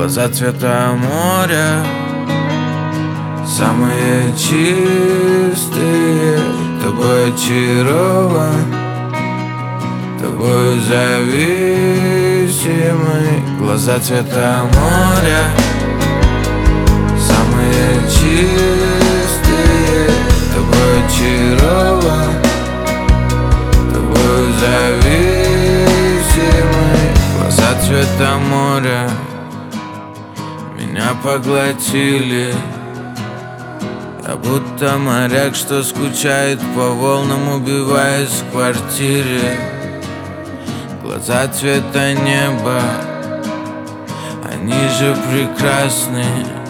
Глаза цвета моря, самые чистые. Тобой очарован, тобой зависимый. Глаза цвета моря, самые чистые. Тобой очарован, тобой зависимый. Глаза цвета моря меня поглотили. Я будто моряк, что скучает по волнам, убиваясь в квартире. Глаза цвета неба, они же прекрасны.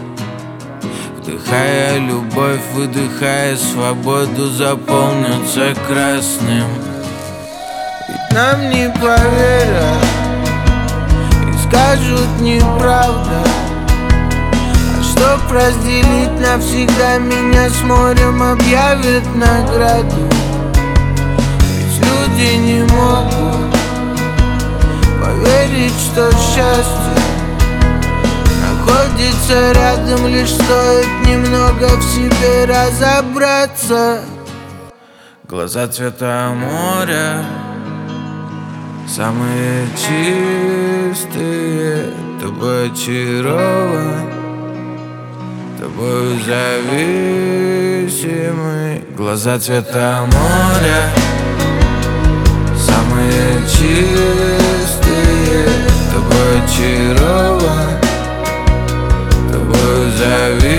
Вдыхая любовь, выдыхая свободу, заполнятся красным. Ведь нам не поверят и скажут неправда. Чтоб разделить навсегда, меня с морем объявят награду. Ведь люди не могут поверить, что счастье находится рядом, лишь стоит немного в себе разобраться. Глаза цвета моря, самые чистые. Тобой очарован, тобой зависимый. Глаза цвета моря, самые чистые. Тобой очарован, тобой зависимый.